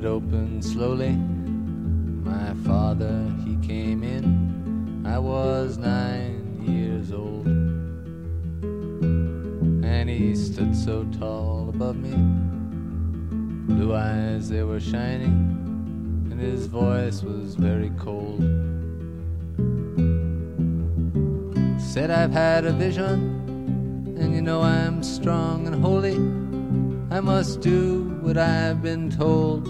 it open slowly. My father, he came in. I was 9 years old, and he stood so tall above me. Blue eyes, they were shining, and his voice was very cold. Said, I've had a vision, and you know I'm strong and holy. I must do what I've been told.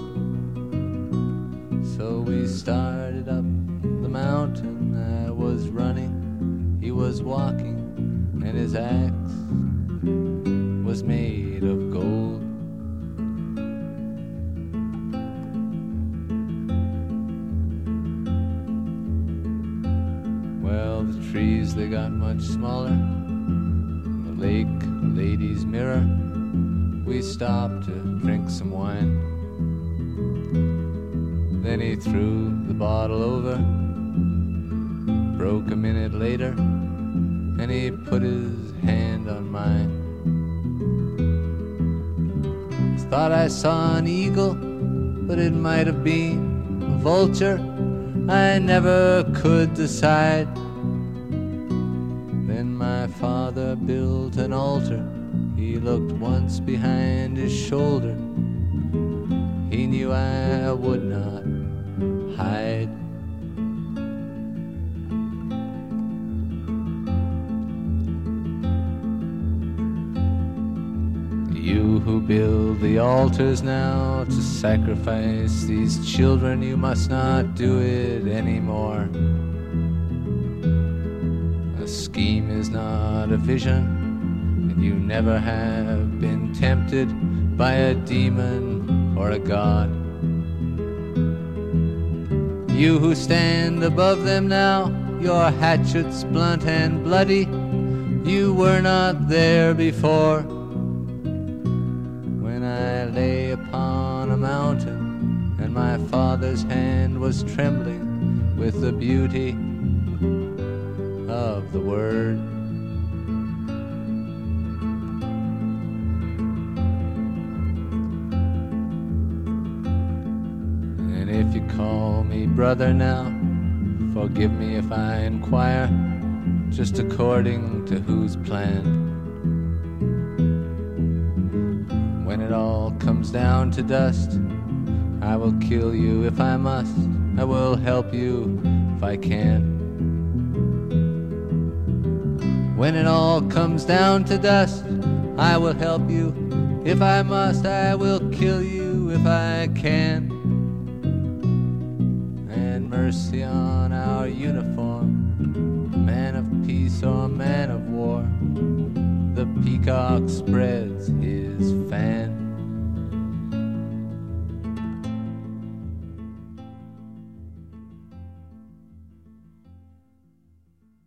So we started up the mountain. I was running, he was walking, and his axe was made of gold. Well, the trees, they got much smaller. The lake, a lady's mirror. We stopped to drink some wine. Then he threw the bottle over. Broke a minute later, and he put his hand on mine. Thought I saw an eagle, but it might have been a vulture. I never could decide. Then my father built an altar. He looked once behind his shoulder. He knew I would not hide. You who build the altars now to sacrifice these children, you must not do it anymore. A scheme is not a vision. You never have been tempted by a demon or a god. You who stand above them now, your hatchets blunt and bloody, you were not there before. When I lay upon a mountain and my father's hand was trembling with the beauty of the word. If you call me brother now, forgive me if I inquire, just according to whose plan. When it all comes down to dust, I will kill you if I must. I will help you if I can. When it all comes down to dust, I will help you if I must. I will kill you if I can. Mercy on our uniform,